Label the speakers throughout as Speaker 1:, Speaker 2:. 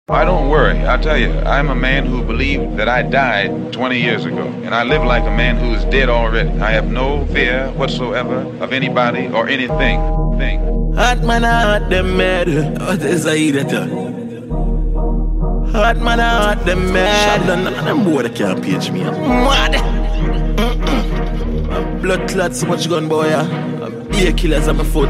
Speaker 1: I don't worry. I tell you, I'm a man who believed that I died 20 years ago, and I live like a man who is dead already. I have no fear whatsoever of anybody or anything.
Speaker 2: Hot man, hot them mad. What is I eat it? Hot man, hot them mad. None of them boy that can't page me. Mad. Blood clot so much gun boy. Beer killers on my foot.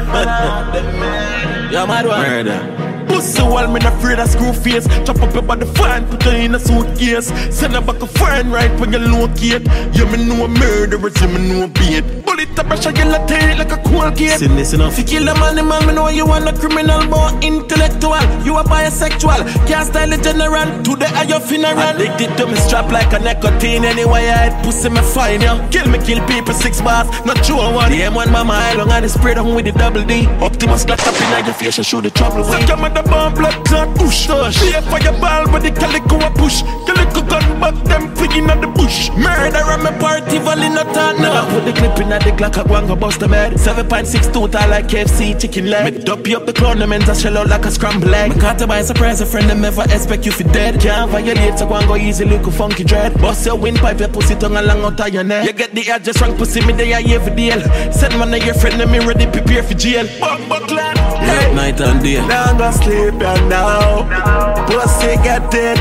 Speaker 2: Yeah, mad one. Murder. Pussy wall, me not afraid of screw face. Chop up your body fine, put her in a suitcase. Send her back a fine right when you locate. You me know a murderer, you me know a beat. Bullet a brush a yellow tail like a cool gate. Sin this enough. If you kill a man, me know you want a criminal, more intellectual. You a bisexual, can't style a general. Today are your funeral. Addicted to me strap like a nicotine. Anyway, I hide pussy me fine, yeah. Kill people 6 bars, not sure what. The M1 mama high long and the spray down with the double D. Optimus got up in your face and show the trouble with. The bomb blood clot push. Share for your ball but the calico a push. Calico gun but them fligging at the bush. Murder on my party volley not on. Never put the clip in at the Glock, I go and go bust the bed. 7.6 total like KFC chicken leg. Me dopey up the cornaments and shell out like a scrambled egg. Me caught by surprise, a friend them never expect you for dead. Can't violate, so go and go easy, look a funky dread. Bust your windpipe, your pussy tongue along out of your neck. You get the address wrong, pussy me there, you for deal. Send man to your friend, them me ready, prepare for jail. Bumbo clan. Late night and day. Now I'm gonna sleep and now pussy get it,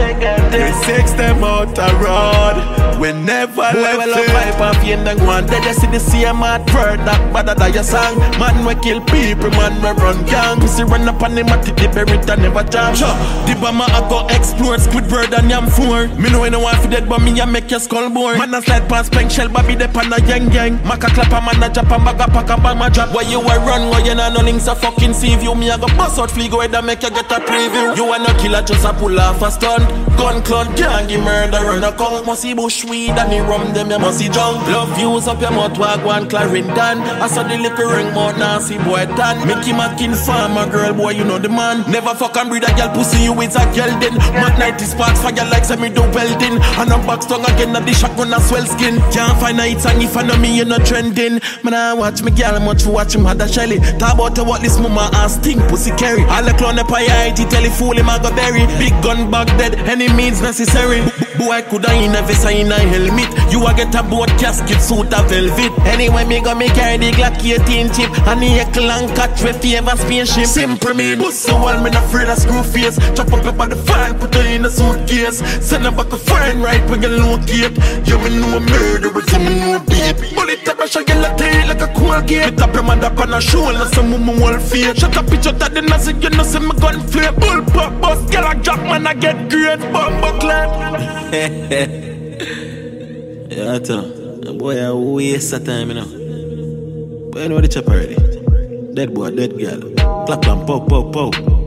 Speaker 2: 3-6 them out the road. We never left it. Pipe and fiend and go on. They just see the same mad word that better than your song. Man we kill people, man we run gang. Pussy run up on the matty, the berry and never jam. The bomber I go explore, Squidward and Yam 4. Me know you know want for dead but me a make your skull bore. Man a slide past Pink Shell, Bobby dep on a gang. Maka clap a man a jump and bag a pack a bag my drop. Why you a run, why you know no links a fucking see you. Me a go bust out flea go ahead and make you get a preview. You a no killer, just a pull off a stunt. Gun cloud, gang, you murderer. No come, must see bush weed and the rum them, you must see junk. Love views up your mouth, wag one Clarendon. I saw the liquor ring mouth, Nancy boy tan. Mickey Mackin farmer, girl boy, you know the man. Never fuck and breed a girl pussy, you with a girl then. Mad 90 sparks, fire like semi do welding. And I'm box tongue again, at the shotgun a swell skin. Can't find a hit song if I know me, you not trending. Man, I watch me girl, much for watch him, Mother Shelly. Talk about what this mama ass think, pussy carry. All the clown up I tell you fool him I go bury. Big gun back dead, any means necessary. Boy coulda in a vest in a helmet. You a get a boat casket suit a velvet. Anyway me go me carry the Glock 18 chip. And the Eckle and catch with favor spaceship. Simple me, pussy wall me not afraid of screw face. Chop up your body fine, put her in a suitcase. Send her back a fine right when you locate. You me know a murderer, you me know a beat. Bullet a brush a yellow tail like a cool gate. Put up your man up on a shoulder, some mama wall face. Shut up picture that the nazi, you know see me gun flame. Bull pop bust, girl a drop man I get great. Bumbo clan. Yeah, I tell you, boy, I waste of time, you know. But you know the chop already. Dead boy, dead girl. Clap and pow, pow, pow.